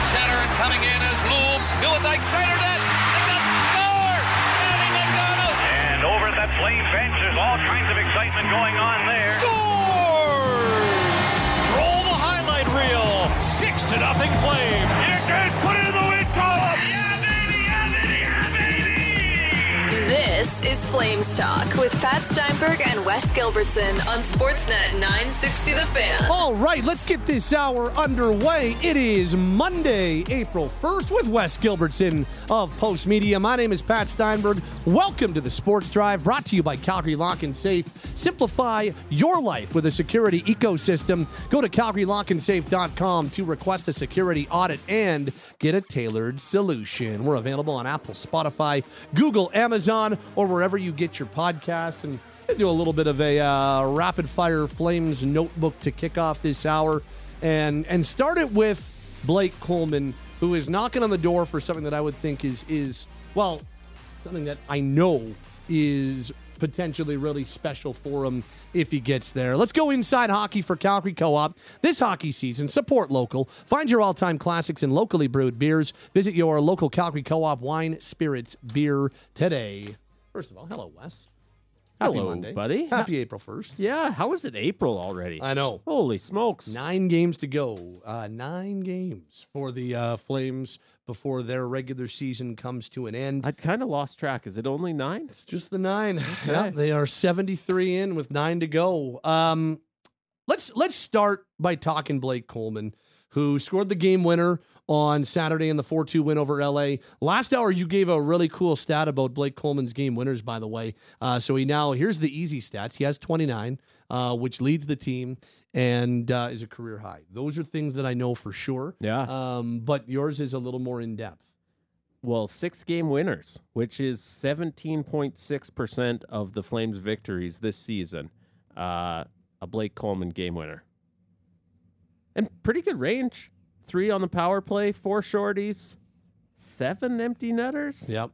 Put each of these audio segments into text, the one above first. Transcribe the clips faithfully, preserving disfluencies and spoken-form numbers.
center and coming in is Bloom. Newendike centered it. And that scores! Matty McDonald! And over at that Flame bench, there's all kinds of excitement going on there. Scores! Roll the highlight reel. Six to nothing Flame. Here goes, put it in the win column. Yeah, baby, yeah, baby, yeah, baby. This is Flames Talk with Pat Steinberg and Wes Gilbertson on Sportsnet nine sixty The Fan. All right, let's get this hour underway. It is Monday, April first with Wes Gilbertson of Post Media. My name is Pat Steinberg. Welcome to the Sports Drive, brought to you by Calgary Lock and Safe. Simplify your life with a security ecosystem. Go to calgary lock and safe dot com to request a security audit and get a tailored solution. We're available on Apple, Spotify, Google, Amazon, or wherever you get your podcasts. And do a little bit of a uh, rapid-fire Flames notebook to kick off this hour. And and start it with Blake Coleman, who is knocking on the door for something that I would think is, is well, something that I know is potentially really special for him if he gets there. Let's go inside hockey for Calgary Co-op. This hockey season, support local. Find your all-time classics and locally brewed beers. Visit your local Calgary Co-op wine, spirits, beer today. First of all, hello, Wes. Happy Hello, Monday. buddy. Happy April first. Yeah, how is it April already? I know. Holy smokes. Nine games to go. Uh, nine games for the uh, Flames before their regular season comes to an end. I'd kind of lost track. Is it only nine? It's just the nine. Yeah, they are seventy-three in with nine to go. Um, let's let's start by talking Blake Coleman, who scored the game winner on Saturday in the four two win over L A. Last hour, you gave a really cool stat about Blake Coleman's game winners, by the way. Uh, so he now, here's the easy stats. He has twenty-nine, uh, which leads the team and uh, is a career high. Those are things that I know for sure. Yeah. Um, but yours is a little more in-depth. Well, six game winners, which is seventeen point six percent of the Flames' victories this season. Uh, a Blake Coleman game winner. And pretty good range. Three on the power play, four shorties, seven empty netters. Yep.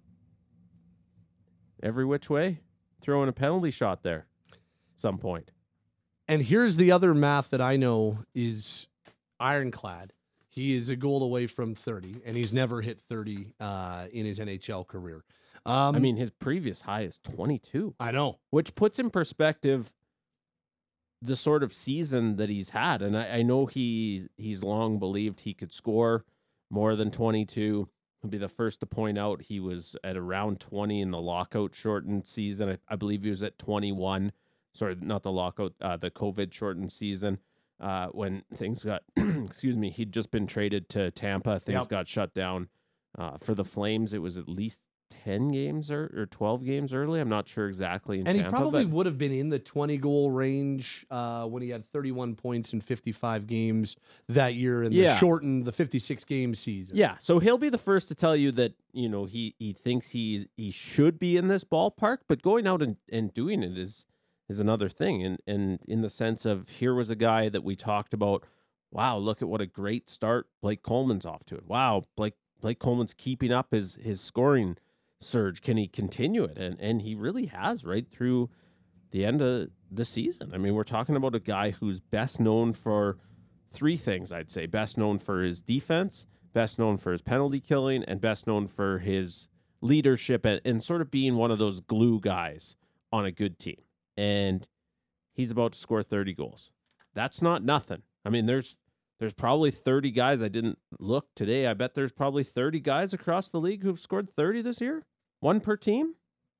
Every which way. Throwing a penalty shot there some point. And here's the other math that I know is ironclad. He is a goal away from thirty, and he's never hit thirty uh, in his N H L career. Um, I mean, his previous high is twenty-two. I know. Which puts in perspective the sort of season that he's had. And I, I know he he's long believed he could score more than twenty-two. He'll be the first to point out he was at around twenty in the lockout shortened season. I, I believe he was at twenty-one. Sorry, not the lockout, uh, the COVID shortened season. Uh, when things got, excuse me, he'd just been traded to Tampa. Things Yep. got shut down. Uh, for the Flames, it was at least ten games or, or twelve games early. I'm not sure exactly in And Tampa. he probably but would have been in the twenty-goal range uh, when he had thirty-one points in fifty-five games that year in Yeah. the shortened, the fifty-six game season. Yeah, so he'll be the first to tell you that, you know, he, he thinks he he should be in this ballpark, but going out and, and doing it is is another thing. And, and in the sense of, here was a guy that we talked about, wow, look at what a great start Blake Coleman's off to it. Wow, Blake Blake Coleman's keeping up his his scoring surge. Can he continue it? And and he really has right through the end of the season. I mean, we're talking about a guy who's best known for three things, I'd say. Best known for his defense, best known for his penalty killing, and best known for his leadership and, and sort of being one of those glue guys on a good team. And he's about to score thirty goals. That's not nothing. I mean, there's there's probably thirty guys. I didn't look today. I bet there's probably thirty guys across the league who've scored thirty this year. One per team.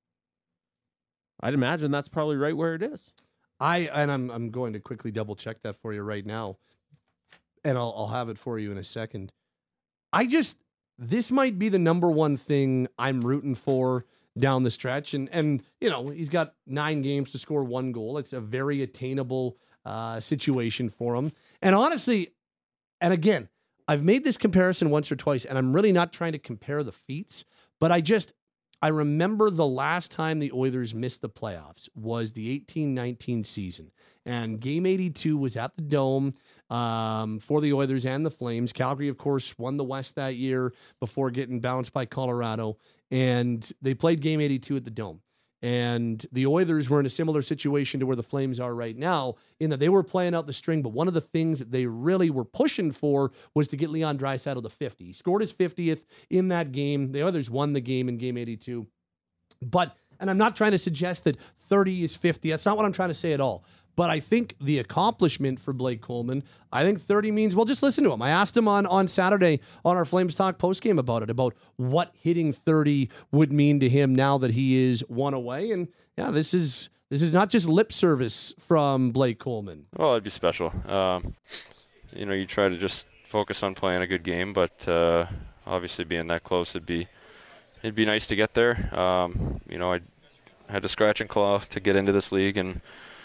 I'd imagine that's probably right where it is. I and I'm I'm going to quickly double check that for you right now, and I'll I'll have it for you in a second. I just this might be the number one thing I'm rooting for down the stretch, and and you know he's got nine games to score one goal. It's a very attainable uh, situation for him, and honestly, and again, I've made this comparison once or twice, and I'm really not trying to compare the feats, but I just. I remember the last time the Oilers missed the playoffs was the eighteen nineteen season. And game eighty-two was at the Dome um, for the Oilers and the Flames. Calgary, of course, won the West that year before getting bounced by Colorado. And they played game eighty-two at the Dome. And the Oilers were in a similar situation to where the Flames are right now, in that they were playing out the string, but one of the things that they really were pushing for was to get Leon Draisaitl to fifty. He scored his fiftieth in that game. The Oilers won the game in game eighty-two. But, and I'm not trying to suggest that thirty is fifty. That's not what I'm trying to say at all. But I think the accomplishment for Blake Coleman, I think thirty means, well, just listen to him. I asked him on, on Saturday on our Flames Talk postgame about it, about what hitting thirty would mean to him now that he is one away. And yeah, this is this is not just lip service from Blake Coleman. Well, it'd be special. Um, you know, you try to just focus on playing a good game, but uh, obviously being that close, it'd be it'd be nice to get there. Um, you know, I had to scratch and claw to get into this league, and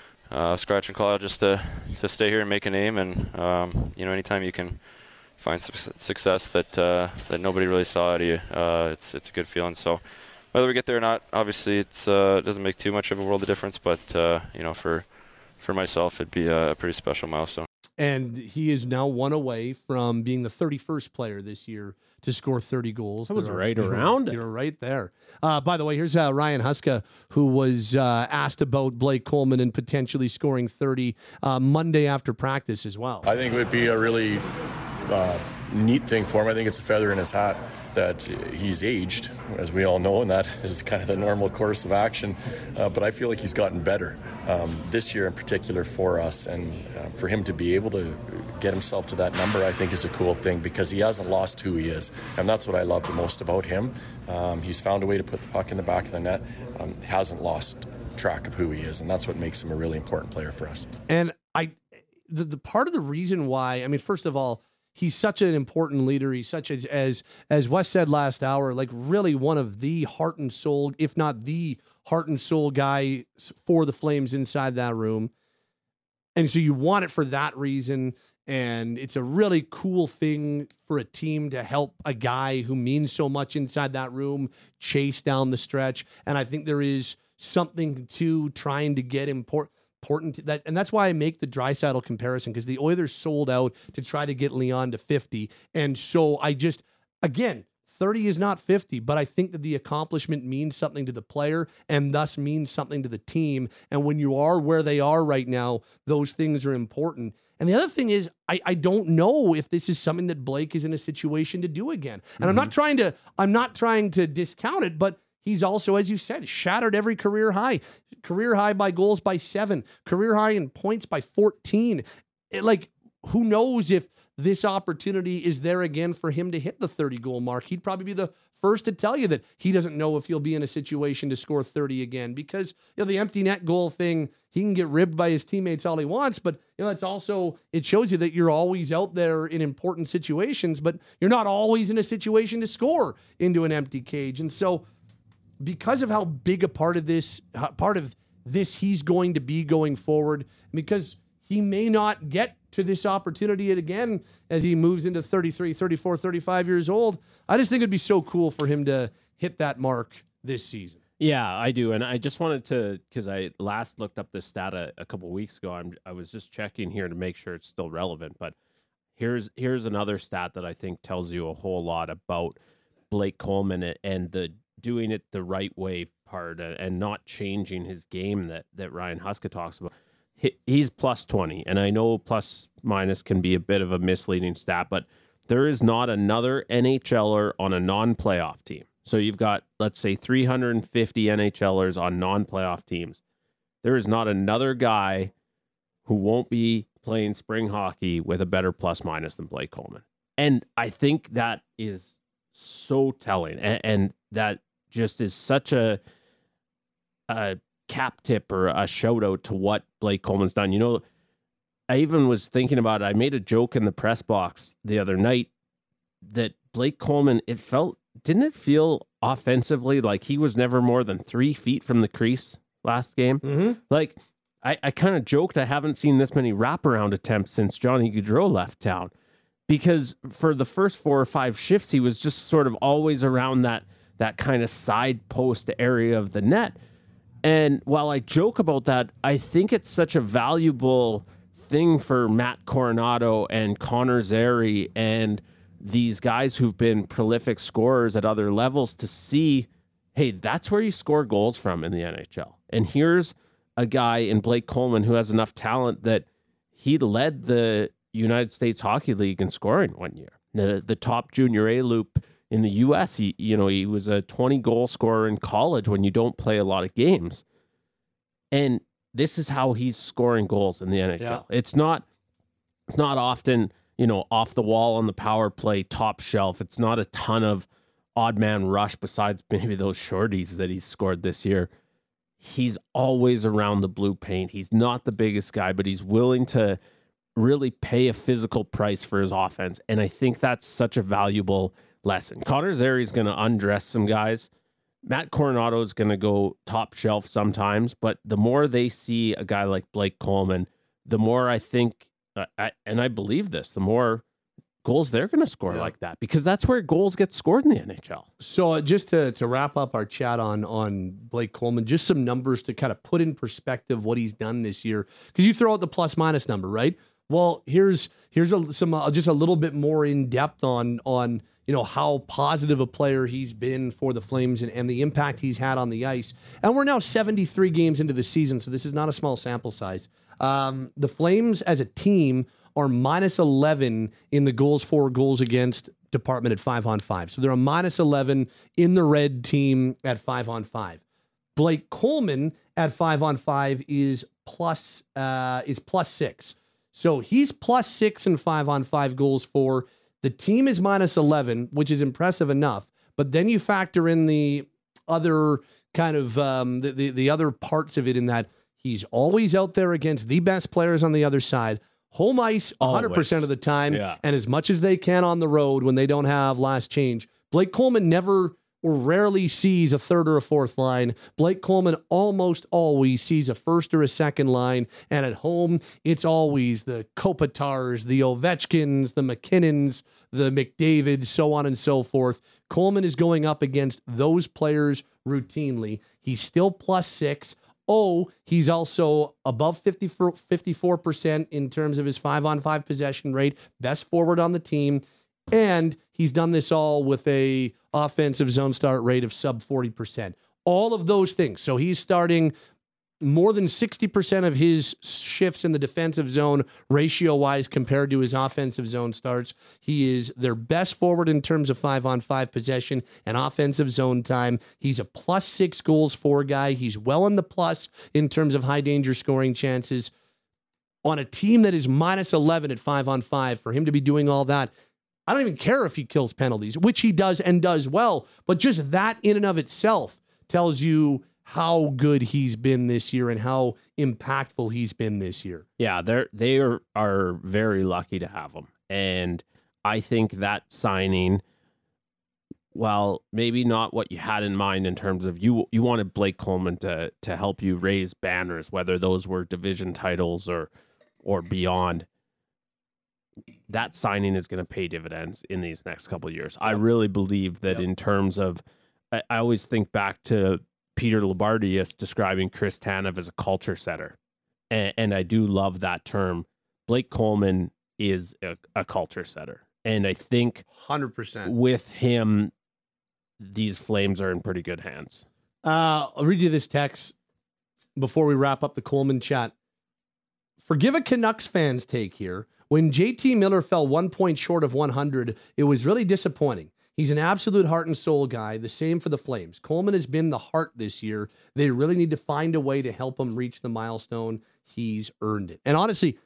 Uh, scratch and claw just to to stay here and make a name. And um, you know, anytime you can find su- success that uh, that nobody really saw out of you, uh, it's it's a good feeling. So whether we get there or not, obviously it's uh, it doesn't make too much of a world of difference. But uh, you know, for for myself, it'd be a pretty special milestone. And he is now one away from being the thirty-first player this year to score thirty goals. I was There are- right you're- around it. You're right there. Uh, by the way, here's uh, Ryan Huska, who was uh, asked about Blake Coleman and potentially scoring thirty uh, Monday after practice as well. I think it would be a really uh, neat thing for him. I think it's a feather in his hat that he's aged, as we all know, and that is kind of the normal course of action. Uh, but I feel like he's gotten better um, this year in particular for us. And uh, for him to be able to get himself to that number, I think is a cool thing, because he hasn't lost who he is. And that's what I love the most about him. Um, he's found a way to put the puck in the back of the net, um, hasn't lost track of who he is. And that's what makes him a really important player for us. And I, the, the part of the reason why, I mean, first of all, he's such an important leader. He's such as, as, as Wes said last hour, like really one of the heart and soul, if not the heart and soul guy for the Flames inside that room. And so you want it for that reason. And it's a really cool thing for a team to help a guy who means so much inside that room chase down the stretch. And I think there is something to trying to get important. Important that, and that's why I make the Draisaitl comparison, because the Oilers sold out to try to get Leon to fifty, and so I just, again, thirty is not fifty, but I think that the accomplishment means something to the player and thus means something to the team. And when you are where they are right now, those things are important. And the other thing is, I, I don't know if this is something that Blake is in a situation to do again. And mm-hmm. I'm not trying to, I'm not trying to discount it, but he's also, as you said, shattered every career high. Career high by goals by seven. Career high in points by fourteen. It, like, who knows if this opportunity is there again for him to hit the thirty-goal mark. He'd probably be the first to tell you that he doesn't know if he'll be in a situation to score thirty again, because you know the empty net goal thing, he can get ribbed by his teammates all he wants, but you know it's also, it shows you that you're always out there in important situations, but you're not always in a situation to score into an empty cage. And so because of how big a part of this, part of this he's going to be going forward, because he may not get to this opportunity again as he moves into thirty-three, thirty-four, thirty-five years old. I just think it'd be so cool for him to hit that mark this season. Yeah, I do. And I just wanted to, because I last looked up this stat a, a couple weeks ago. I'm, I was just checking here to make sure it's still relevant. But here's here's another stat that I think tells you a whole lot about Blake Coleman and the doing it the right way part and not changing his game that, that Ryan Huska talks about. He, he's plus twenty, and I know plus minus can be a bit of a misleading stat, but there is not another NHLer on a non-playoff team. So you've got, let's say, three hundred fifty NHLers on non-playoff teams. There is not another guy who won't be playing spring hockey with a better plus minus than Blake Coleman. And I think that is so telling, and, and that just is such a, a cap tip or a shout out to what Blake Coleman's done. You know, I even was thinking about it. I made a joke in the press box the other night that Blake Coleman, it felt, didn't it feel offensively like he was never more than three feet from the crease last game? Mm-hmm. Like, I, I kind of joked I haven't seen this many wraparound attempts since Johnny Gaudreau left town, because for the first four or five shifts, he was just sort of always around that that kind of side post area of the net. And while I joke about that, I think it's such a valuable thing for Matt Coronado and Connor Zary and these guys who've been prolific scorers at other levels to see, hey, that's where you score goals from in the N H L. And here's a guy in Blake Coleman who has enough talent that he led the United States Hockey League in scoring one year. The the top junior A loop in the U S, he you know, he was a twenty goal scorer in college when you don't play a lot of games. And this is how he's scoring goals in the N H L. Yeah. It's not it's not often, you know, off the wall on the power play, top shelf. It's not a ton of odd man rush besides maybe those shorties that he's scored this year. He's always around the blue paint. He's not the biggest guy, but he's willing to really pay a physical price for his offense. And I think that's such a valuable lesson. Connor Zary is going to undress some guys. Matt Coronado is going to go top shelf sometimes, but the more they see a guy like Blake Coleman, the more I think, uh, I, and I believe this, the more goals they're going to score yeah. like that, because that's where goals get scored in the N H L. So uh, just to, to wrap up our chat on, on Blake Coleman, just some numbers to kind of put in perspective what he's done this year, because you throw out the plus minus number, right? Well, here's here's a, some uh, just a little bit more in depth on on you know how positive a player he's been for the Flames and, and the impact he's had on the ice. And we're now seventy-three games into the season, so this is not a small sample size. Um, the Flames as a team are minus eleven in the goals for, goals against department at five on five. So they're a minus eleven in the red team at five on five. Blake Coleman at five on five is plus uh, is plus six. So he's plus six and five on five goals for. The team is minus eleven, which is impressive enough. But then you factor in the other kind of um, the, the the other parts of it in that he's always out there against the best players on the other side. Home ice one hundred percent of the time, yeah. and as much as they can on the road when they don't have last change. Blake Coleman never or rarely sees a third or a fourth line. Blake Coleman almost always sees a first or a second line, and at home, it's always the Kopitars, the Ovechkins, the McKinnons, the McDavids, so on and so forth. Coleman is going up against those players routinely. He's still plus six. Oh, he's also above fifty-four percent in terms of his five-on-five possession rate, best forward on the team, and he's done this all with a offensive zone start rate of sub forty percent. All of those things. So he's starting more than sixty percent of his shifts in the defensive zone ratio-wise compared to his offensive zone starts. He is their best forward in terms of five-on-five possession and offensive zone time. He's a plus six goals for guy. He's well in the plus in terms of high-danger scoring chances. On a team that is minus eleven at five-on-five, for him to be doing all that, I don't even care if he kills penalties, which he does and does well, but just that in and of itself tells you how good he's been this year and how impactful he's been this year. Yeah, they're they are, are very lucky to have him. And I think that signing, well, maybe not what you had in mind in terms of you you wanted Blake Coleman to to help you raise banners, whether those were division titles or or beyond. That signing is going to pay dividends in these next couple of years. I really believe that yep. in terms of, I, I always think back to Peter Labardius describing Chris Tanev as a culture setter. And, and I do love that term. Blake Coleman is a, a culture setter. And I think one hundred percent with him, these Flames are in pretty good hands. Uh, I'll read you this text before we wrap up the Coleman chat. Forgive a Canucks fan's take here. When J T Miller fell one point short of one hundred, it was really disappointing. He's an absolute heart and soul guy. The same for the Flames. Coleman has been the heart this year. They really need to find a way to help him reach the milestone. He's earned it. And honestly,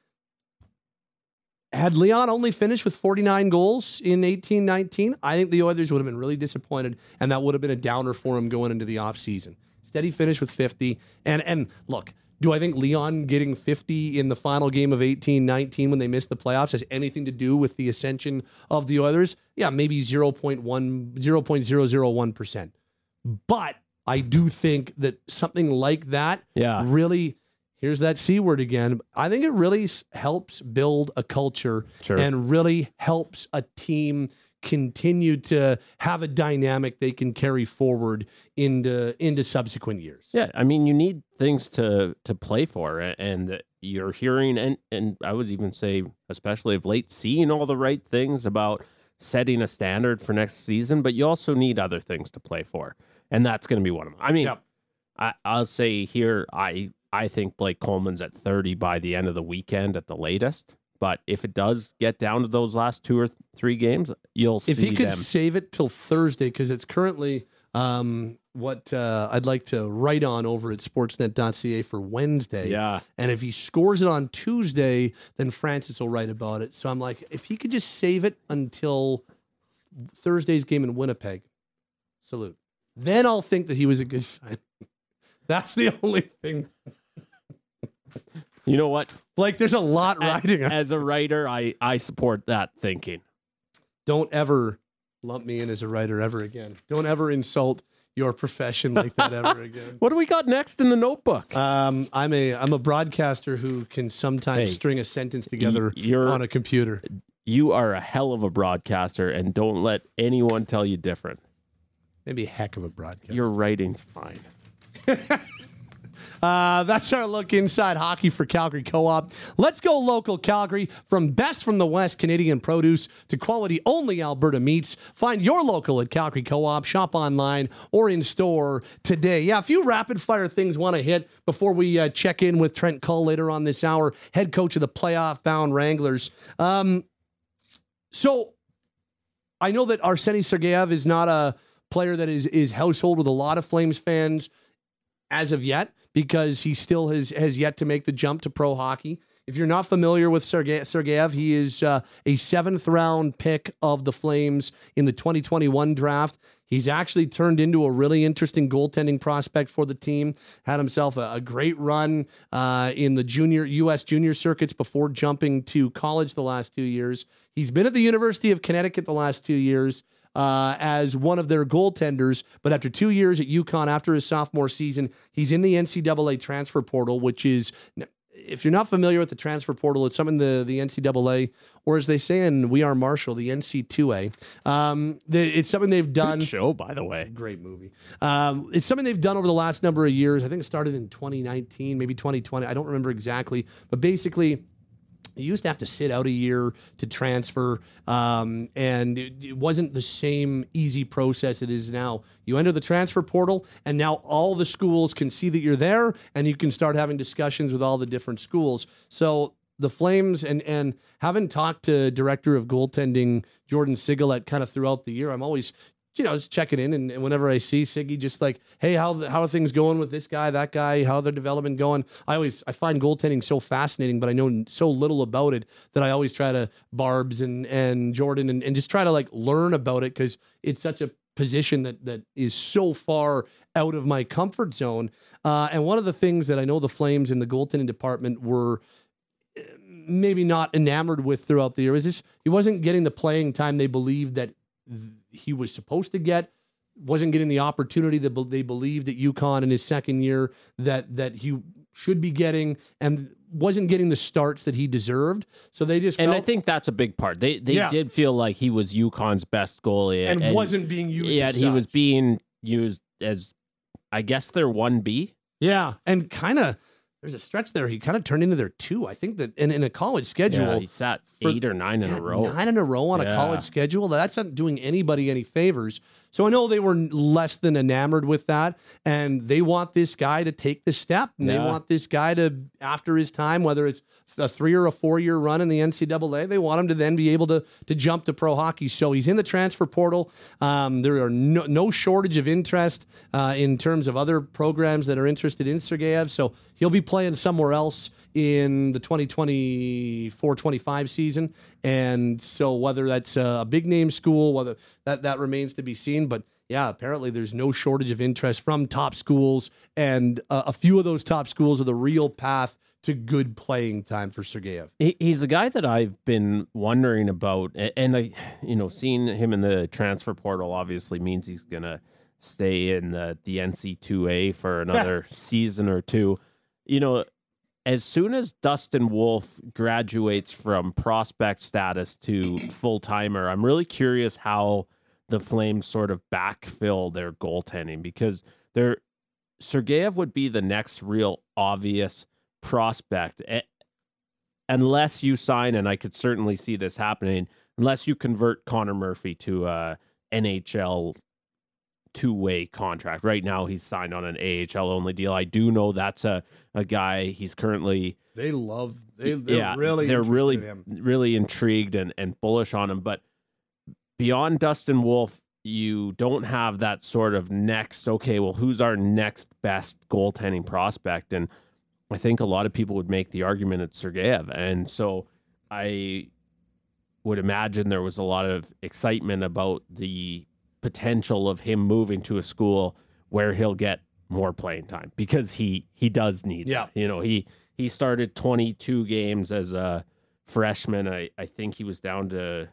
had Leon only finished with forty-nine goals in eighteen nineteen, I think the Oilers would have been really disappointed, and that would have been a downer for him going into the offseason. Instead, he finished with fifty. And, and look, do I think Leon getting fifty in the final game of eighteen nineteen when they missed the playoffs has anything to do with the ascension of the Oilers? Yeah, maybe zero point one, zero point zero zero one percent. But I do think that something like that yeah. really, here's that C word again, I think it really helps build a culture sure. and really helps a team continue to have a dynamic they can carry forward into into subsequent years. Yeah, I mean, you need things to to play for, and you're hearing, and and I would even say, especially of late, seeing all the right things about setting a standard for next season, but you also need other things to play for. and that's going to be one of them. I mean, Yep. I, I'll say here, I I think Blake Coleman's at thirty by the end of the weekend at the latest. But if it does get down to those last two or th- three games, you'll see If he could them. save it till Thursday, because it's currently um, what uh, I'd like to write on over at sportsnet dot c a for Wednesday. Yeah. And if he scores it on Tuesday, then Francis will write about it. So I'm like, if he could just save it until Thursday's game in Winnipeg, salute. Then I'll think that he was a good sign. That's the only thing. You know what? Like, there's a lot riding on. As a writer, I, I support that thinking. Don't ever lump me in as a writer ever again. Don't ever insult your profession like that ever again. What do we got next in the notebook? Um, I'm a I'm a broadcaster who can sometimes Hey, string a sentence together you're- on a computer. You are a hell of a broadcaster, and don't let anyone tell you different. Maybe a heck of a broadcaster. Your writing's fine. Uh, that's our look inside hockey for Calgary Co-op. Let's go local Calgary. From best from the West Canadian produce to quality only Alberta meats. Find your local at Calgary Co-op. Shop online or in store today. Yeah, a few rapid fire things want to hit before we uh, check in with Trent Cull later on this hour, head coach of the playoff bound Wranglers. Um, so I know that Arseny Sergeyev is not a player that is is household with a lot of Flames fans as of yet, because he still has, has yet to make the jump to pro hockey. If you're not familiar with Sergey, Sergeyev, he is uh, a seventh round pick of the Flames in the twenty twenty-one draft. He's actually turned into a really interesting goaltending prospect for the team. Had himself a, a great run uh, in the junior U S junior circuits before jumping to college the last two years. He's been at the University of Connecticut the last two years. Uh, as one of their goaltenders, but after two years at UConn, after his sophomore season, he's in the N C double A transfer portal, which is, if you're not familiar with the transfer portal, it's something the, the N C double A, or as they say in We Are Marshall, the N C two A. Um, the, it's something they've done. Good show, by the way. Great movie. Um, it's something they've done over the last number of years. I think it started in twenty nineteen, maybe twenty twenty. I don't remember exactly, but basically, you used to have to sit out a year to transfer, um, and it, it wasn't the same easy process it is now. You enter the transfer portal, and now all the schools can see that you're there, and you can start having discussions with all the different schools. So the Flames, and and having talked to director of goaltending Jordan Sigalet kind of throughout the year, I'm always, you know, just checking in, and, and whenever I see Siggy, just like, hey, how how are things going with this guy, that guy, how are their development going? I always I find goaltending so fascinating, but I know so little about it that I always try to Barbs and and Jordan and, and just try to like learn about it, because it's such a position that that is so far out of my comfort zone. Uh, and one of the things that I know the Flames in the goaltending department were maybe not enamored with throughout the year is this: he wasn't getting the playing time they believed that he was supposed to get, wasn't getting the opportunity that they believed at UConn in his second year that that he should be getting, and wasn't getting the starts that he deserved. So they just And felt, I think that's a big part. They they Yeah. did feel like he was UConn's best goalie. and, wasn't being used. Yeah, as he was such. being used as, I guess, their one B. Yeah, and kind of there's a stretch there he kind of turned into their two. I think that in, in a college schedule, Yeah, he sat for- eight or nine in Yeah, a row. Nine in a row on a Yeah. college schedule. That's not doing anybody any favors. So I know they were less than enamored with that, and they want this guy to take the step, and they Yeah. want this guy to, after his time, whether it's a three or a four year run in the N C double A, they want him to then be able to to jump to pro hockey. So he's in the transfer portal. Um, there are no, no shortage of interest uh, in terms of other programs that are interested in Sergeyev. So he'll be playing somewhere else in the twenty twenty-four twenty-five season. And so whether that's a big name school, whether that, that remains to be seen. But yeah, apparently there's no shortage of interest from top schools, and uh, a few of those top schools are the real path to good playing time for Sergeyev. He, he's a guy that I've been wondering about, a- and I, you know, seeing him in the transfer portal obviously means he's gonna stay in the, the N C two A for another season or two. You know, as soon as Dustin Wolf graduates from prospect status to full timer, I'm really curious how the Flames sort of backfill their goaltending, because they're Sergeyev would be the next real obvious prospect, eh, unless you sign, and I could certainly see this happening, unless you convert Connor Murphy to a N H L two-way contract. Right now, he's signed on an A H L only deal. I do know that's a, a guy. He's currently They love. They, they're yeah, really. they're interested really in him. really intrigued and, and bullish on him. But beyond Dustin Wolf, you don't have that sort of next. Okay, well, who's our next best goaltending prospect? And I think a lot of people would make the argument it's Sergeyev, and so I would imagine there was a lot of excitement about the potential of him moving to a school where he'll get more playing time because he he does need Yeah. it. You know, he he started twenty-two games as a freshman. I, I think he was down to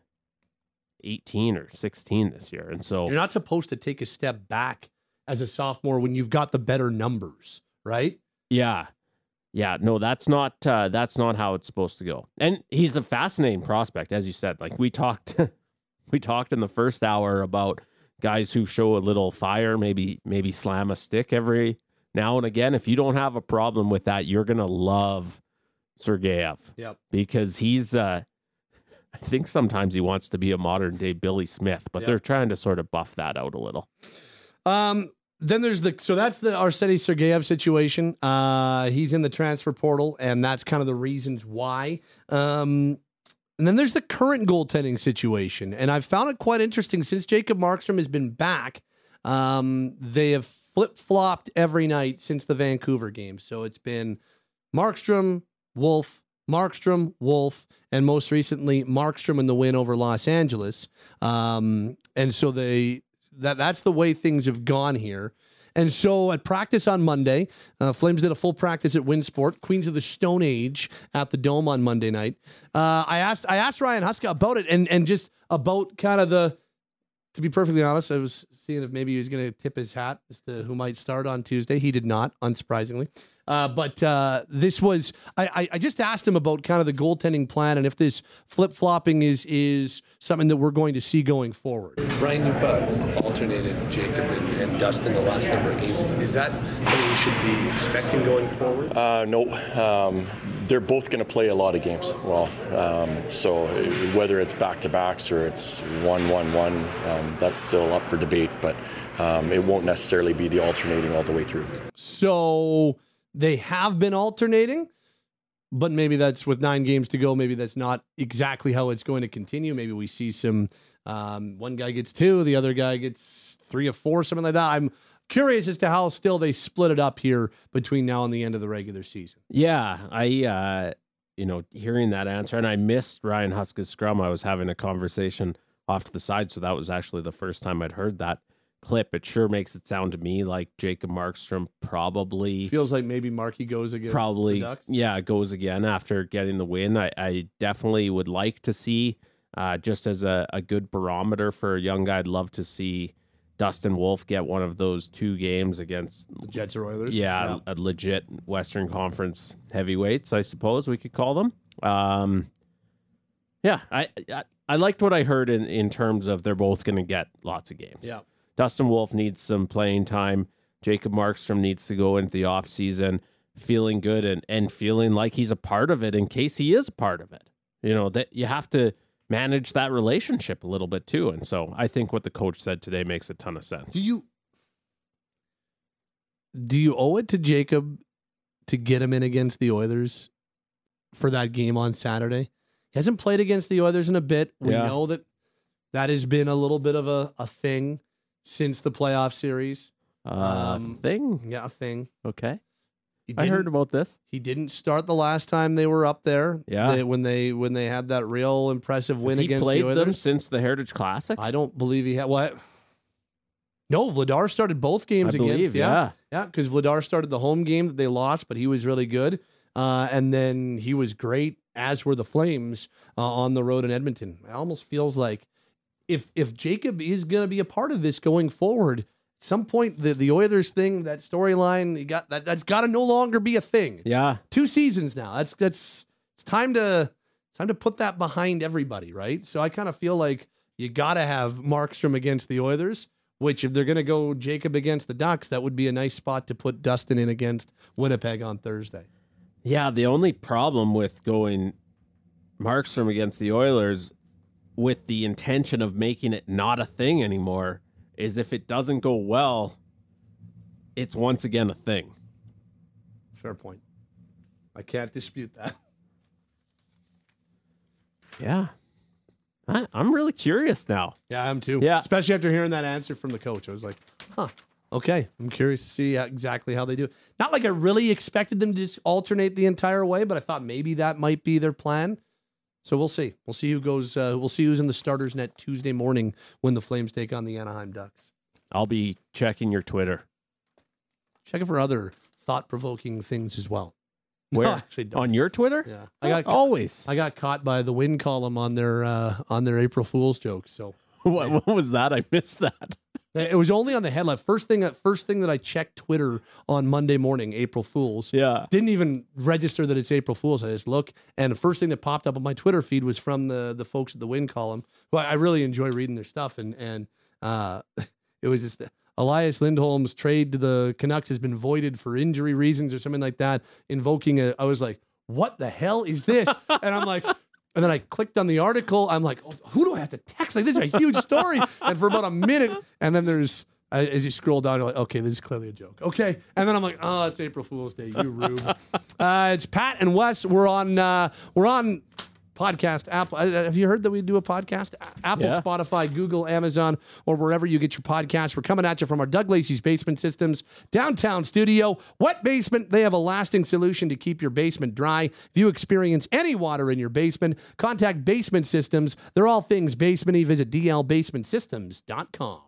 eighteen or sixteen this year. And so You're not supposed to take a step back as a sophomore when you've got the better numbers, right? yeah. Yeah, no, that's not uh, that's not how it's supposed to go. And he's a fascinating prospect, as you said. Like we talked we talked in the first hour about guys who show a little fire, maybe maybe slam a stick every now and again. If you don't have a problem with that, you're gonna love Sergeyev. Yep. Because he's uh I think sometimes he wants to be a modern day Billy Smith, but Yep. they're trying to sort of buff that out a little. Um. Then there's the so that's the Arseny Sergeyev situation. Uh, he's in the transfer portal, and that's kind of the reasons why. Um, and then there's the current goaltending situation, and I've found it quite interesting since Jacob Markstrom has been back. Um, they have flip flopped every night since the Vancouver game. So it's been Markstrom, Wolf, Markstrom, Wolf, and most recently Markstrom in the win over Los Angeles. Um, and so they. That that's the way things have gone here. And so at practice on Monday, uh, Flames did a full practice at Winsport, Queens of the Stone Age at the Dome on Monday night. Uh, I asked I asked Ryan Huska about it and and just about kind of the, to be perfectly honest, I was seeing if maybe he was going to tip his hat as to who might start on Tuesday. He did not, unsurprisingly. Uh, but uh, this was, I, I, I just asked him about kind of the goaltending plan and if this flip-flopping is is something that we're going to see going forward. Ryan, you've uh, alternated Jacob and, and Dustin the last number of games. Is, is that something we should be expecting going forward? Uh, no, um, they're both going to play a lot of games. Well, um, so whether it's back-to-backs or it's one-one-one, um, that's still up for debate, but um, it won't necessarily be the alternating all the way through. So they have been alternating, but maybe that's with nine games to go. Maybe that's not exactly how it's going to continue. Maybe we see some, um, one guy gets two, the other guy gets three or four, something like that. I'm curious as to how still they split it up here between now and the end of the regular season. Yeah, I, uh, you know, hearing that answer, and I missed Ryan Huska's scrum. I was having a conversation off to the side, so that was actually the first time I'd heard that clip. It sure makes it sound to me like Jacob Markstrom probably Feels like maybe Markey goes against probably the Ducks. yeah goes again after getting the win. I, I definitely would like to see uh, just as a, a good barometer for a young guy. I'd love to see Dustin Wolf get one of those two games against The Jets or Oilers. yeah, a legit Western Conference heavyweights, I suppose we could call them. Um, yeah, I, I I liked what I heard in, in terms of they're both going to get lots of games. Yeah. Dustin Wolf needs some playing time. Jacob Markstrom needs to go into the offseason feeling good and, and feeling like he's a part of it in case he is a part of it. You know, that you have to manage that relationship a little bit too. And so I think what the coach said today makes a ton of sense. Do you do you owe it to Jacob to get him in against the Oilers for that game on Saturday? He hasn't played against the Oilers in a bit. We Yeah. know that that has been a little bit of a, a thing since the playoff series. Uh, Um, thing. Yeah, a thing. Okay. He I heard didn't- about this. He didn't start the last time they were up there. Yeah. They- when they when they had that real impressive win Has he against played the them Oilers. since the Heritage Classic? I don't believe he had what. No, Vladar started both games I against. believe, yeah, yeah. yeah, because Vladar started the home game that they lost, but he was really good, uh, and then he was great. As were the Flames uh, on the road in Edmonton. It almost feels like if if Jacob is going to be a part of this going forward, at some point the the Oilers thing, that storyline, you got that that's got to no longer be a thing. It's Yeah. two seasons now. That's that's it's time to it's time to put that behind everybody, right? So I kind of feel like you got to have Markstrom against the Oilers. Which, if they're going to go Jacob against the Ducks, that would be a nice spot to put Dustin in against Winnipeg on Thursday. Yeah, the only problem with going Markstrom against the Oilers with the intention of making it not a thing anymore is if it doesn't go well, it's once again a thing. Fair point. I can't dispute that. Yeah. I, I'm really curious now. Yeah, I am too. Yeah. Especially after hearing that answer from the coach. I was like, huh, okay. I'm curious to see exactly how they do it. Not like I really expected them to just alternate the entire way, but I thought maybe that might be their plan. So we'll see. We'll see who goes. Uh, we'll see who's in the starters net Tuesday morning when the Flames take on the Anaheim Ducks. I'll be checking your Twitter. Checking for other thought-provoking things as well. Where? No, actually don't. On your Twitter? Yeah, I got always. I got caught by the Win column on their uh, on their April Fool's jokes. So what, what was that? I missed that. It was only on the headline. First thing, first thing that I checked Twitter on Monday morning, April Fool's. Yeah. Didn't even register that it's April Fool's. I just look, and the first thing that popped up on my Twitter feed was from the the folks at the Win column. Well, I really enjoy reading their stuff, and and uh, it was just Elias Lindholm's trade to the Canucks has been voided for injury reasons or something like that. Invoking a, I was like, what the hell is this? And I'm like. And then I clicked on the article. I'm like, oh, who do I have to text? Like, this is a huge story. And for about a minute, and then there's, uh, as you scroll down, you're like, okay, this is clearly a joke. Okay. And then I'm like, oh, it's April Fool's Day, you rube. uh, it's Pat and Wes. We're on, uh, we're on podcast. Apple. Uh, have you heard that we do a podcast? Apple, Yeah. Spotify, Google, Amazon, or wherever you get your podcasts. We're coming at you from our Doug Lacey's Basement Systems downtown studio. Wet basement. They have a lasting solution to keep your basement dry. If you experience any water in your basement, contact Basement Systems. They're all things basement-y. Visit d l basement systems dot com.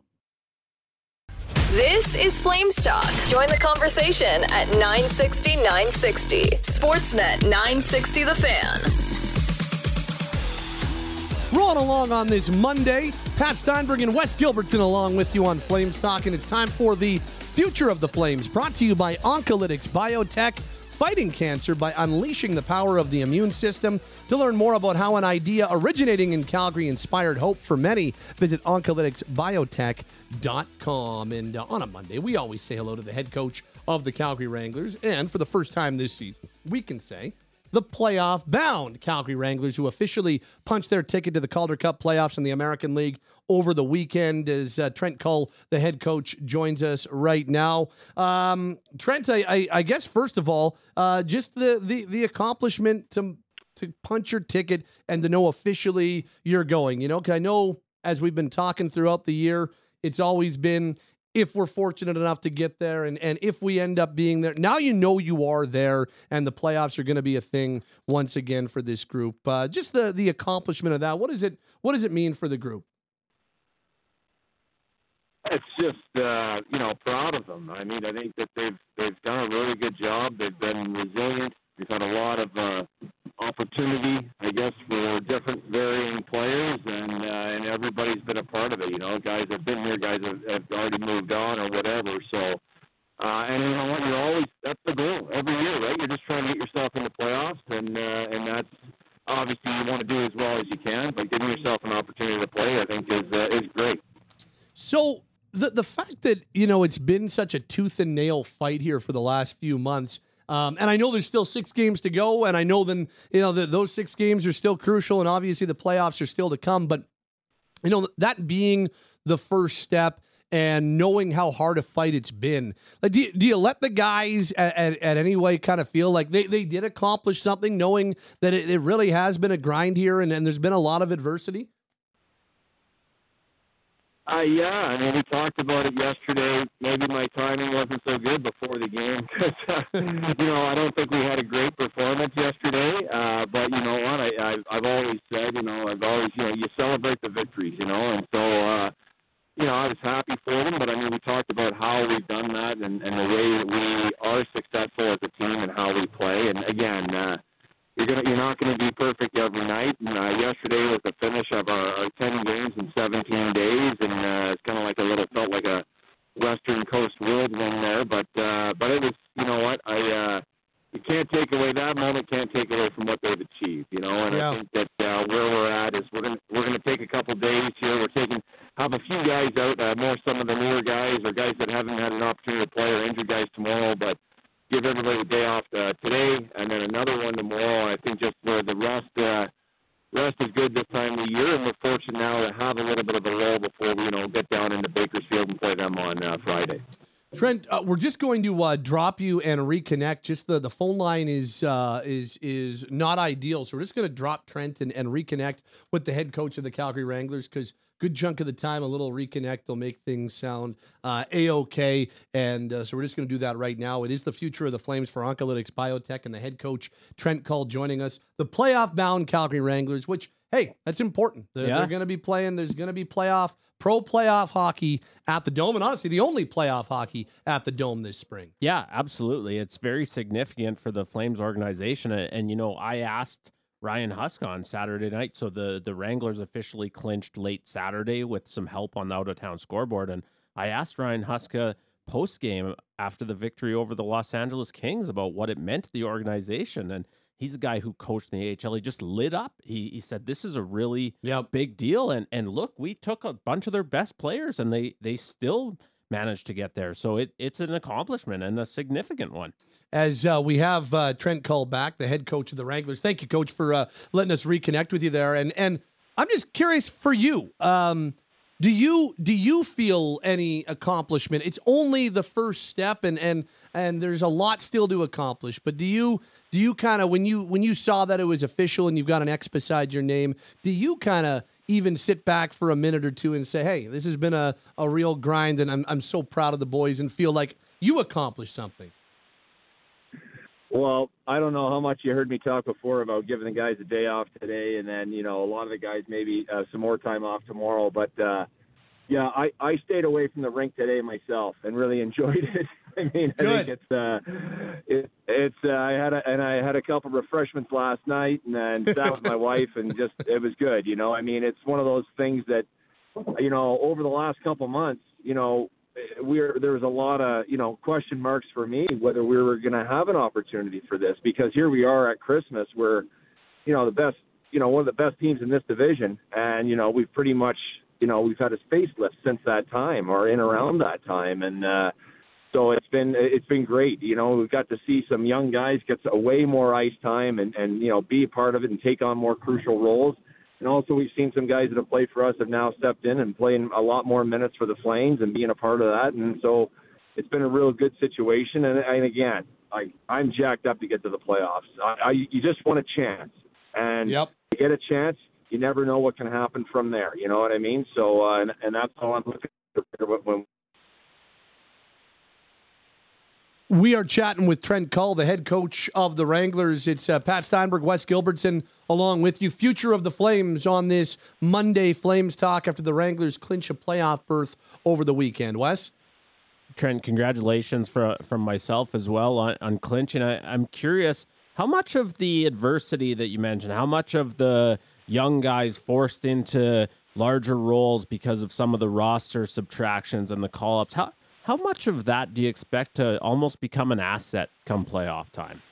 This is Flames Talk. Join the conversation at nine sixty, nine sixty. Sportsnet nine sixty The Fan. Rolling along on this Monday, Pat Steinberg and Wes Gilbertson along with you on Flames Talk, and it's time for the Future of the Flames, brought to you by Oncolytics Biotech, fighting cancer by unleashing the power of the immune system. To learn more about how an idea originating in Calgary inspired hope for many, visit oncolytics biotech dot com. And uh, on a Monday, we always say hello to the head coach of the Calgary Wranglers, and for the first time this season, we can say the playoff-bound Calgary Wranglers, who officially punched their ticket to the Calder Cup playoffs in the American League over the weekend, as uh, Trent Cull, the head coach, joins us right now. Um, Trent, I, I, I guess, first of all, uh, just the, the, the accomplishment to, to punch your ticket and to know officially you're going. You know, because I know, as we've been talking throughout the year, it's always been, if we're fortunate enough to get there, and, and if we end up being there. Now you know you are there, and the playoffs are going to be a thing once again for this group. Uh, just the the accomplishment of that. What is it? What does it mean for the group? It's just uh, you know, proud of them. I mean, I think that they've they've done a really good job. They've been resilient. We've had a lot of uh, opportunity, I guess, for different varying players, and uh, and everybody's been a part of it. You know, guys have been here, guys have, have already moved on or whatever. So, uh, and you know what? You're always, that's the goal every year, right? You're just trying to get yourself in the playoffs, and uh, and that's obviously you want to do as well as you can, but giving yourself an opportunity to play, I think, is uh, is great. So the the fact that, you know, it's been such a tooth and nail fight here for the last few months. Um, and I know there's still six games to go, and I know then, you know, that those six games are still crucial, and obviously the playoffs are still to come. But, you know, that being the first step and knowing how hard a fight it's been, like, do you, do you let the guys at, at, at any way kind of feel like they, they did accomplish something, knowing that it, it really has been a grind here and, and there's been a lot of adversity? Uh, yeah, I mean, we talked about it yesterday. Maybe my timing wasn't so good before the game because, uh, you know, I don't think we had a great performance yesterday. Uh, but, you know what, I, I, I've always said, you know, I've always, you know, you celebrate the victories, you know, and so, uh, you know, I was happy for them. But, I mean, we talked about how we've done that and, and the way that we are successful as a team and how we play. And, again, uh, You're gonna, you're not going to be perfect every night. And, uh, yesterday was the finish of our, our ten games in seventeen days, and uh, it's kind of like a little felt like a Western Coast whirlwind there. But uh, but it was, you know what, I uh, you can't take away that moment, can't take away from what they've achieved, you know. And Yeah. I think that uh, where we're at is we're gonna we're gonna take a couple days here. We're taking have a few guys out, uh, more some of the newer guys or guys that haven't had an opportunity to play or injured guys tomorrow, but give everybody a day off uh, today, and then another one tomorrow. I think just for the rest, uh, rest is good this time of the year, and we're fortunate now to have a little bit of a lull before we, you know, get down into Bakersfield and play them on uh, Friday. Trent, uh, we're just going to uh, drop you and reconnect. Just the, the phone line is uh, is is not ideal, so we're just going to drop Trent and, and reconnect with the head coach of the Calgary Wranglers, because good chunk of the time, a little reconnect will make things sound uh, A-okay, and uh, so we're just going to do that right now. It is the future of the Flames for Oncolytics Biotech, and the head coach, Trent Cull, joining us. The playoff-bound Calgary Wranglers, which, hey, that's important. They're, yeah. they're going to be playing. There's going to be playoff, pro-playoff hockey at the Dome, and honestly, the only playoff hockey at the Dome this spring. Yeah, absolutely. It's very significant for the Flames organization, and, and you know, I asked Ryan Huska on Saturday night. So the, the Wranglers officially clinched late Saturday with some help on the out-of-town scoreboard. And I asked Ryan Huska post-game after the victory over the Los Angeles Kings about what it meant to the organization. And he's a guy who coached in the A H L. He just lit up. He he said, this is a really yep. big deal. And and look, we took a bunch of their best players, and they they still managed to get there. So it, it's an accomplishment and a significant one. As uh, we have uh, Trent Cull back, the head coach of the Wranglers. Thank you, Coach, for uh, letting us reconnect with you there. And and I'm just curious for you. Um, do you do you feel any accomplishment? It's only the first step, and and and there's a lot still to accomplish. But do you do you kind of when you when you saw that it was official and you've got an X beside your name, do you kind of even sit back for a minute or two and say, hey, this has been a, a real grind, and I'm I'm so proud of the boys, and feel like you accomplished something? Well, I don't know how much you heard me talk before about giving the guys a day off today, and then, you know, a lot of the guys maybe uh, some more time off tomorrow. But, uh, yeah, I, I stayed away from the rink today myself and really enjoyed it. I mean, I Good. think it's uh, it, it's uh, I had a, and I had a couple of refreshments last night, and then sat with my wife, and just it was good. You know, I mean, it's one of those things that, you know, over the last couple of months, you know, we're there was a lot of, you know, question marks for me whether we were going to have an opportunity for this, because here we are at Christmas, where, you know, the best, you know, one of the best teams in this division, and, you know, we've pretty much, you know, we've had a facelift since that time, or in around that time, and uh, so it's been it's been great. You know, we've got to see some young guys get a way more ice time, and and you know, be a part of it and take on more crucial roles. And also, we've seen some guys that have played for us have now stepped in and playing a lot more minutes for the Flames and being a part of that. And so it's been a real good situation. And, and again, I, I'm jacked up to get to the playoffs. I, I, you just want a chance. And yep. you get a chance, you never know what can happen from there. You know what I mean? So, uh, and, and that's all I'm looking for when We are chatting with Trent Cull, the head coach of the Wranglers. It's uh, Pat Steinberg, Wes Gilbertson, along with you. Future of the Flames on this Monday Flames Talk after the Wranglers clinch a playoff berth over the weekend. Wes? Trent, congratulations for, from myself as well on, on clinching. I, I'm curious, how much of the adversity that you mentioned, how much of the young guys forced into larger roles because of some of the roster subtractions and the call-ups, how How much of that do you expect to almost become an asset come playoff time?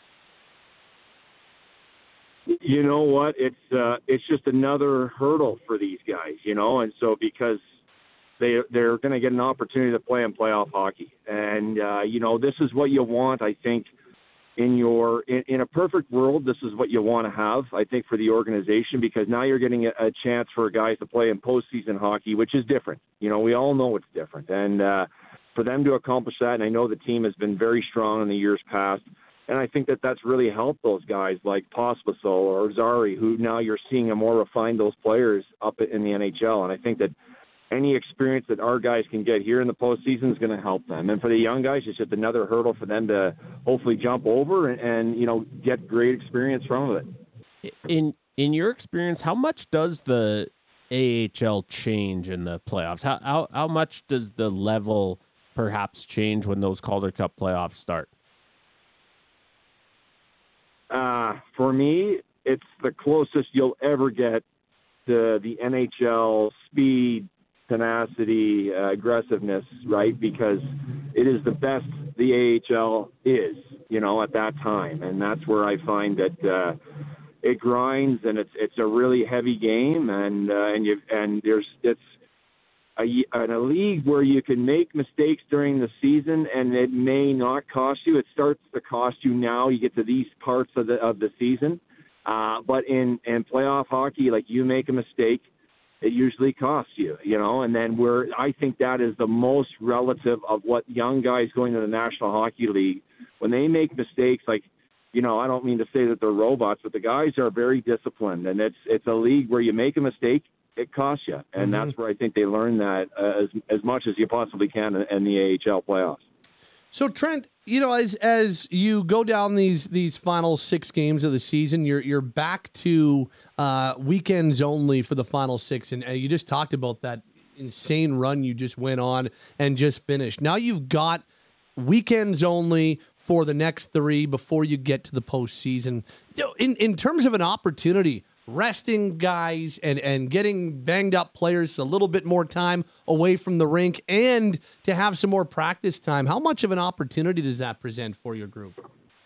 You know what? It's uh, it's just another hurdle for these guys, you know, and so because they they're going to get an opportunity to play in playoff hockey, and uh, you know, this is what you want. I think in your in, in a perfect world, this is what you want to have. I think for the organization, because now you're getting a, a chance for guys to play in postseason hockey, which is different. You know, we all know it's different, and uh, for them to accomplish that, and I know the team has been very strong in the years past, and I think that that's really helped those guys like Pospisil or Zari, who now you're seeing a more refined those players up in the N H L, and I think that any experience that our guys can get here in the postseason is going to help them. And for the young guys, it's just another hurdle for them to hopefully jump over and, and you know, get great experience from it. In in your experience, how much does the A H L change in the playoffs? How how, how much does the level perhaps change when those Calder Cup playoffs start? Uh, for me, it's the closest you'll ever get to the N H L speed, tenacity, uh, aggressiveness, right? Because it is the best the A H L is, you know, at that time. And that's where I find that uh, it grinds, and it's it's a really heavy game, and uh, and you and there's it's a, a league where you can make mistakes during the season and it may not cost you. It starts to cost you now. You get to these parts of the of the season, Uh, but in, in playoff hockey, like you make a mistake, it usually costs you, you know, and then we're, I think that is the most relative of what young guys going to the National Hockey League, when they make mistakes, like, you know, I don't mean to say that they're robots, but the guys are very disciplined, and it's, it's a league where you make a mistake, it costs you. And mm-hmm. that's where I think they learn that uh, as, as much as you possibly can in, in the A H L playoffs. So Trent, you know, as as you go down these these final six games of the season, you're you're back to uh, weekends only for the final six, and uh, you just talked about that insane run you just went on and just finished. Now you've got weekends only for the next three before you get to the postseason. You know, in in terms of an opportunity, resting guys and, and getting banged up players a little bit more time away from the rink and to have some more practice time, how much of an opportunity does that present for your group?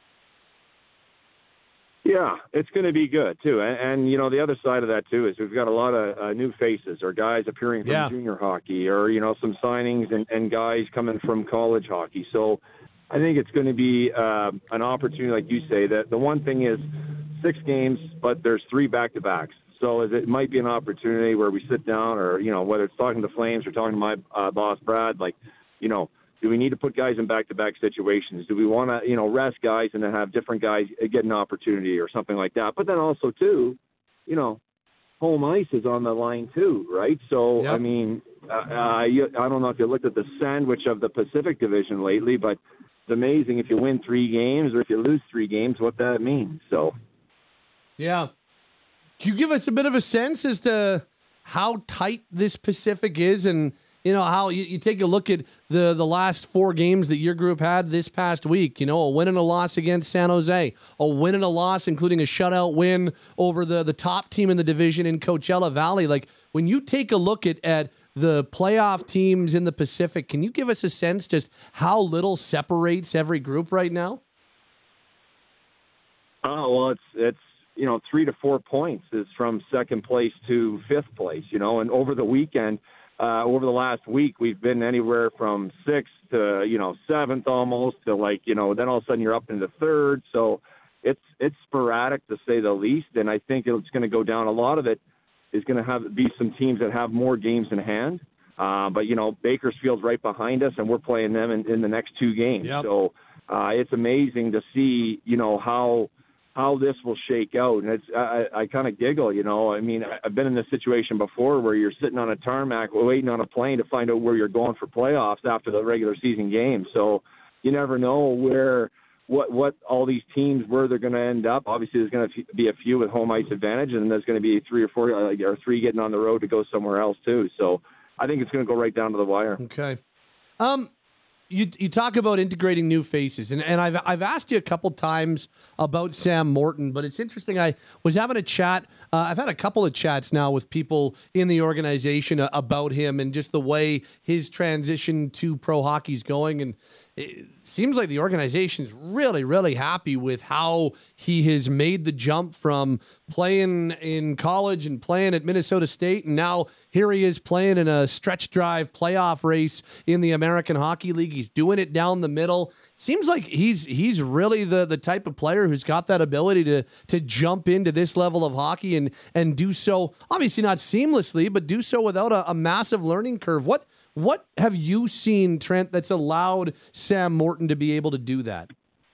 Yeah, it's going to be good, too. And, and, you know, the other side of that, too, is we've got a lot of uh, new faces or guys appearing from yeah. junior hockey or, you know, some signings and, and guys coming from college hockey. So I think it's going to be uh, an opportunity, like you say, that the one thing is six games, but there's three back-to-backs. So it might be an opportunity where we sit down or, you know, whether it's talking to Flames or talking to my uh, boss, Brad, like, you know, do we need to put guys in back-to-back situations? Do we want to, you know, rest guys and then have different guys get an opportunity or something like that? But then also, too, you know, home ice is on the line, too, right? So, yep. I mean, uh, I, I don't know if you looked at the sandwich of the Pacific Division lately, but it's amazing if you win three games or if you lose three games, what that means. So, yeah. Can you give us a bit of a sense as to how tight this Pacific is and, you know, how you, you take a look at the, the last four games that your group had this past week, you know, a win and a loss against San Jose, a win and a loss, including a shutout win over the, the top team in the division in Coachella Valley. Like, when you take a look at, at the playoff teams in the Pacific, can you give us a sense just how little separates every group right now? Oh, well, it's, it's, you know, three to four points is from second place to fifth place, you know, and over the weekend, uh, over the last week, we've been anywhere from sixth to, you know, seventh almost to like, you know, then all of a sudden you're up into third. So it's, it's sporadic to say the least. And I think it's going to go down. A lot of it is going to have be some teams that have more games in hand. Uh, but, you know, Bakersfield's right behind us and we're playing them in, in the next two games. Yep. So uh, it's amazing to see, you know, how, how this will shake out. And it's, I, I kind of giggle, you know, I mean, I've been in this situation before where you're sitting on a tarmac waiting on a plane to find out where you're going for playoffs after the regular season game. So you never know where, what, what all these teams, where they're going to end up. Obviously there's going to be a few with home ice advantage and there's going to be three or four uh, or three getting on the road to go somewhere else too. So I think it's going to go right down to the wire. Okay. Um, You you talk about integrating new faces, and, and I've I've asked you a couple times about Sam Morton, but it's interesting. I was having a chat. Uh, I've had a couple of chats now with people in the organization uh, about him and just the way his transition to pro hockey is going, and it seems like the organization's really, really happy with how he has made the jump from playing in college and playing at Minnesota State, and now here he is playing in a stretch drive playoff race in the American Hockey League. He's doing it down the middle. Seems like he's he's really the the type of player who's got that ability to to jump into this level of hockey and and do so, obviously not seamlessly, but do so without a, a massive learning curve. What what have you seen, Trent, that's allowed Sam Morton to be able to do that?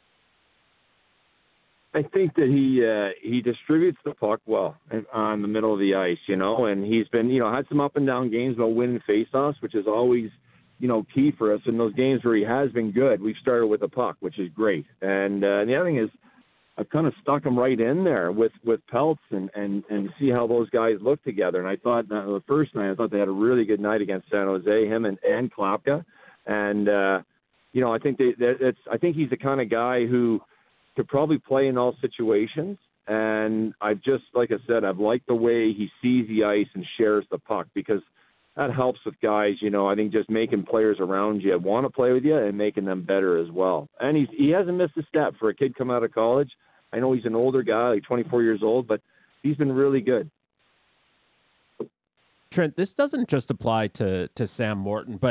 I think that he uh, he distributes the puck well on the middle of the ice, you know, and he's been, you know, had some up and down games about winning faceoffs, which is always, you know, key for us. In those games where he has been good, we've started with a puck, which is great. And, uh, and the other thing is, I've kind of stuck him right in there with, with Peltz and, and, and see how those guys look together. And I thought uh, the first night, I thought they had a really good night against San Jose, him and, and Klapka. And, uh, you know, I think they, it's, I think he's the kind of guy who could probably play in all situations. And I've just, like I said, I've liked the way he sees the ice and shares the puck, because that helps with guys, you know, I think just making players around you want to play with you and making them better as well. And he's, he hasn't missed a step for a kid coming out of college. I know he's an older guy, like twenty-four years old, but he's been really good. Trent, this doesn't just apply to, to Sam Morton, but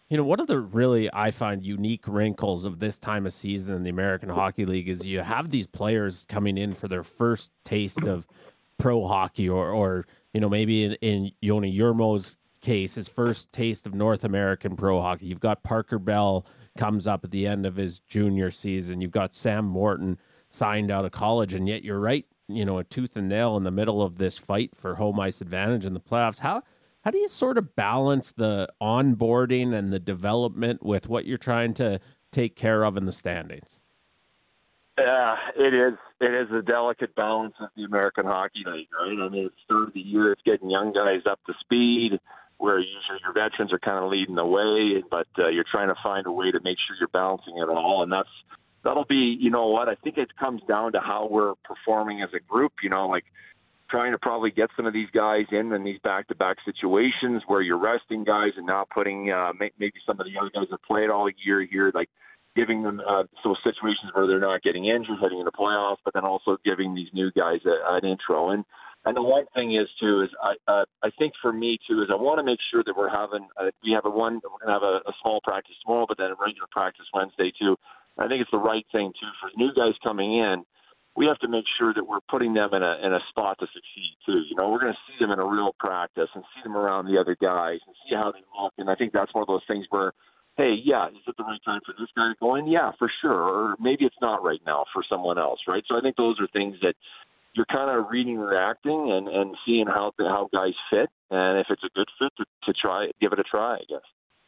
You know, one of the really, I find, unique wrinkles of this time of season in the American Hockey League is you have these players coming in for their first taste of pro hockey, or, or you know, maybe in, in Yoni Yurmo's case, his first taste of North American pro hockey. You've got Parker Bell comes up at the end of his junior season. You've got Sam Morton signed out of college, and yet you're right, you know, a tooth and nail in the middle of this fight for home ice advantage in the playoffs. How How do you sort of balance the onboarding and the development with what you're trying to take care of in the standings? Yeah, it is. It is a delicate balance of the American Hockey League, right? I mean, it's start of the year, it's getting young guys up to speed, where usually your veterans are kind of leading the way, but uh, you're trying to find a way to make sure you're balancing it all, and that's that'll be, you know what? I think it comes down to how we're performing as a group. You know, like, trying to probably get some of these guys in in these back-to-back situations where you're resting guys and not putting uh, maybe some of the young guys that played all year here, like giving them uh, those situations where they're not getting injured heading into playoffs, but then also giving these new guys a, an intro. And and the one thing is too is I uh, I think for me too is I want to make sure that we're having uh, we have a one we're gonna have a, a small practice tomorrow, but then a regular practice Wednesday too. I think it's the right thing too for new guys coming in. We have to make sure that we're putting them in a in a spot to succeed too. You know, we're going to see them in a real practice and see them around the other guys and see how they look. And I think that's one of those things where, hey, yeah, is it the right time for this guy to go in? Yeah, for sure. Or maybe it's not right now for someone else, right? So I think those are things that you're kind of reading, reacting, and, and seeing how how guys fit. And if it's a good fit, to, to try, give it a try, I guess.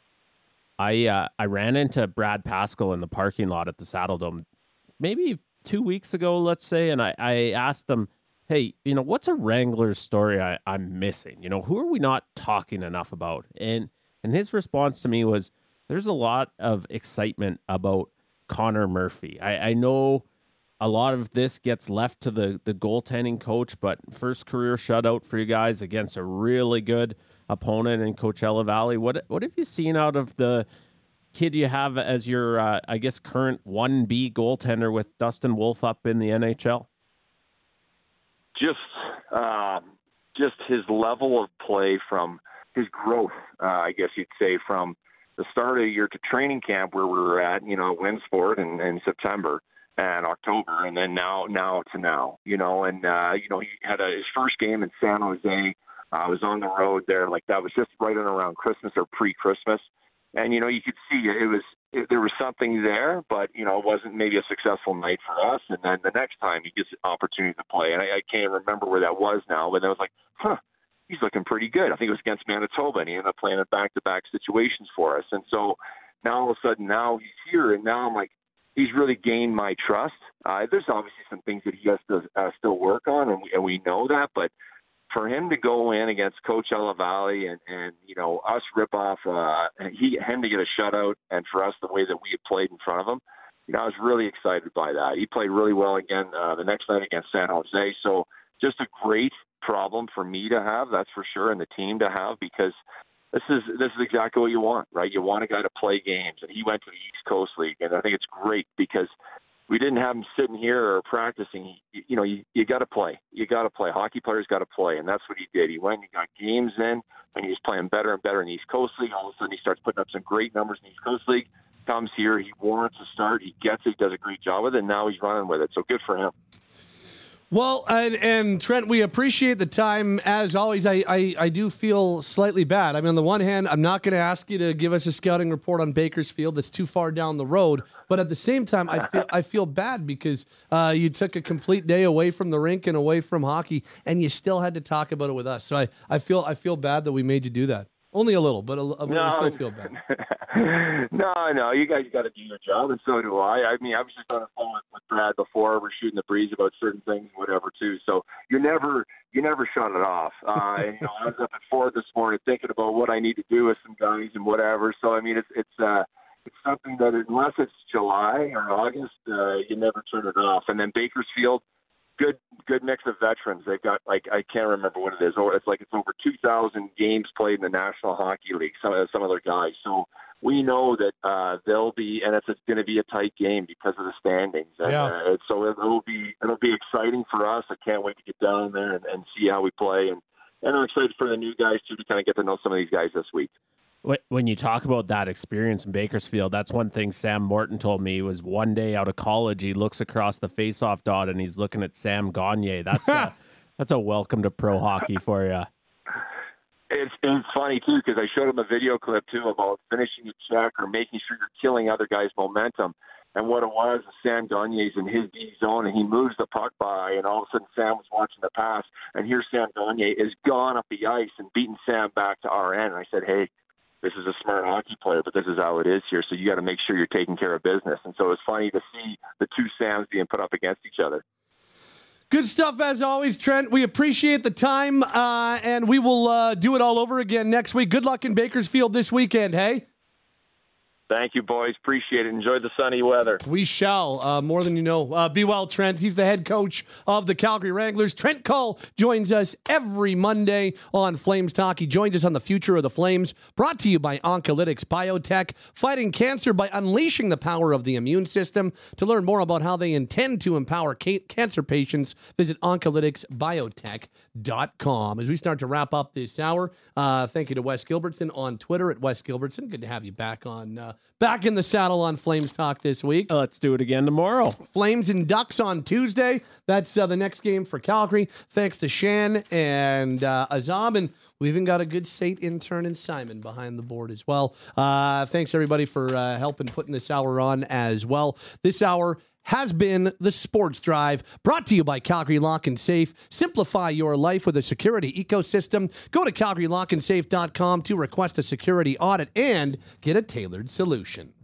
I uh, I ran into Brad Pascal in the parking lot at the Saddle Dome maybe two weeks ago, let's say, and I, I asked them, hey, you know, what's a Wranglers story I, I'm missing? You know, who are we not talking enough about? And and his response to me was, there's a lot of excitement about Connor Murphy. I, I know a lot of this gets left to the, the goaltending coach, but first career shutout for you guys against a really good opponent in Coachella Valley. What what have you seen out of the kid you have as your, uh, I guess, current one B goaltender with Dustin Wolf up in the N H L? Just, uh, just his level of play, from his growth, uh, I guess you'd say, from the start of the year to training camp where we were at, you know, Winsport in, in September and October, and then now, now to now, you know, and, uh, you know, he had a, his first game in San Jose. I uh, was on the road there. Like, that was just right in around Christmas or pre-Christmas. And, you know, you could see it was it, there was something there, but, you know, it wasn't maybe a successful night for us. And then the next time he gets an opportunity to play, and I, I can't remember where that was now, but I was like, huh, he's looking pretty good. I think it was against Manitoba, and he ended up playing in back-to-back situations for us. And so now all of a sudden now he's here, and now I'm like, he's really gained my trust. Uh, there's obviously some things that he has to uh, still work on, and we, and we know that, but for him to go in against Coachella Valley and, and you know, us rip off, uh, he, him to get a shutout, and for us, the way that we had played in front of him, you know, I was really excited by that. He played really well again uh, the next night against San Jose. So just a great problem for me to have, that's for sure, and the team to have, because this is this is exactly what you want, right? You want a guy to play games, and he went to the East Coast League, and I think it's great because we didn't have him sitting here or practicing. You, you know, you, you got to play. You got to play. Hockey players got to play, and that's what he did. He went and he got games in, and he was playing better and better in the East Coast League. All of a sudden, he starts putting up some great numbers in the East Coast League. Comes here, he warrants a start. He gets it. He does a great job with it, and now he's running with it. So good for him. Well, and, and Trent, we appreciate the time. As always, I, I, I do feel slightly bad. I mean, on the one hand, I'm not going to ask you to give us a scouting report on Bakersfield. That's too far down the road. But at the same time, I feel I feel bad because uh, you took a complete day away from the rink and away from hockey, and you still had to talk about it with us. So I, I feel I feel bad that we made you do that. Only a little, but a, a, no, I still feel bad. no, no, you guys got to do your job, and so do I. I mean, I was just on the phone with, with Brad before. We're shooting the breeze about certain things, whatever, too. So you never, you never shut it off. Uh, and, you know, I was up at four this morning thinking about what I need to do with some guys and whatever. So I mean, it's it's uh, it's something that unless it's July or August, uh, you never turn it off. And then Bakersfield. Good, good mix of veterans. They've got, like, I can't remember what it is. Or it's like it's over two thousand games played in the National Hockey League. Some of some of their guys. So we know that uh, they'll be, and it's, it's going to be a tight game because of the standings. And, yeah. Uh, so it, it'll be it'll be exciting for us. I can't wait to get down there and, and see how we play. And and I'm excited for the new guys too to kind of get to know some of these guys this week. When you talk about that experience in Bakersfield, that's one thing Sam Morton told me was one day out of college, he looks across the faceoff dot and he's looking at Sam Gagner. That's a, that's a welcome to pro hockey for you. It's, it's funny, too, because I showed him a video clip, too, about finishing a check or making sure you're killing other guys' momentum. And what it was, Sam Gagner's in his D zone, and he moves the puck by, and all of a sudden Sam was watching the pass, and here Sam Gagner is gone up the ice and beating Sam back to our end. And I said, hey, this is a smart hockey player, but this is how it is here, so you got to make sure you're taking care of business. And so it was funny to see the two Sams being put up against each other. Good stuff as always, Trent. We appreciate the time, uh, and we will uh, do it all over again next week. Good luck in Bakersfield this weekend, hey? Thank you, boys. Appreciate it. Enjoy the sunny weather. We shall, uh, more than you know. Uh, be well, Trent. He's the head coach of the Calgary Wranglers. Trent Cull joins us every Monday on Flames Talk. He joins us on the future of the Flames, brought to you by Oncolytics Biotech, fighting cancer by unleashing the power of the immune system. To learn more about how they intend to empower ca- cancer patients, visit oncolytics biotech dot com. As we start to wrap up this hour, uh, thank you to Wes Gilbertson on Twitter at Wes Gilbertson. Good to have you back on uh, back in the saddle on Flames Talk this week. Uh, let's do it again tomorrow. Flames and Ducks on Tuesday. That's uh, the next game for Calgary. Thanks to Shan and uh, Azam. And we even got a good Sate intern and Simon behind the board as well. Uh, thanks, everybody, for uh, helping putting this hour on as well. This hour has been the Sports Drive, brought to you by Calgary Lock and Safe. Simplify your life with a security ecosystem. Go to calgary lock and safe dot com to request a security audit and get a tailored solution.